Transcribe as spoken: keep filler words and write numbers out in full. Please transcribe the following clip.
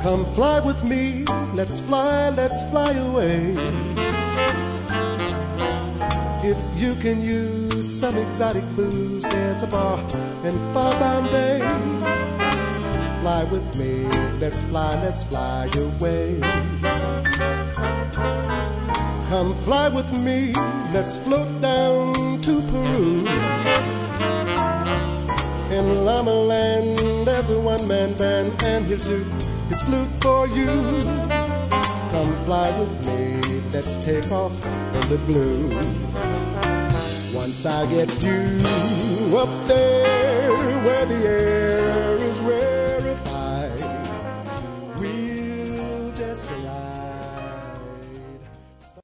Come fly with me, let's fly, let's fly away. If you can use some exotic booze, there's a bar in far Bombay. Fly with me, let's fly, let's fly away. Come fly with me, let's float down to Peru. In Llama Land, there's a one-man band, and he'll toot his flute for you. Come fly with me, let's take off in the blue. Once I get you up there where the air is red,